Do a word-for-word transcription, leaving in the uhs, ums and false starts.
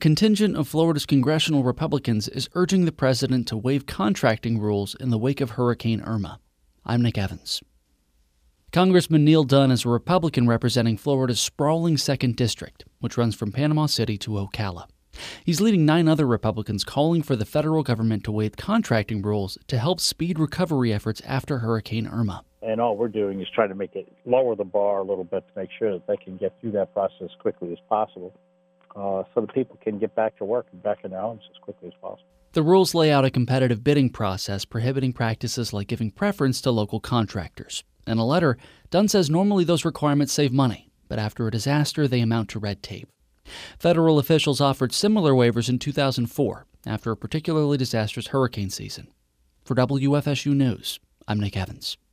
contingent of Florida's congressional Republicans is urging the president to waive contracting rules in the wake of Hurricane Irma. I'm Nick Evans. Congressman Neil Dunn is a Republican representing Florida's sprawling second District, which runs from Panama City to Ocala. He's leading nine other Republicans calling for the federal government to waive contracting rules to help speed recovery efforts after Hurricane Irma. And all we're doing is trying to make it lower the bar a little bit to make sure that they can get through that process as quickly as possible uh, so that people can get back to work and back in their homes as quickly as possible. The rules lay out a competitive bidding process prohibiting practices like giving preference to local contractors. In a letter, Dunn says normally those requirements save money, but after a disaster, they amount to red tape. Federal officials offered similar waivers in two thousand four after a particularly disastrous hurricane season. For W F S U News, I'm Nick Evans.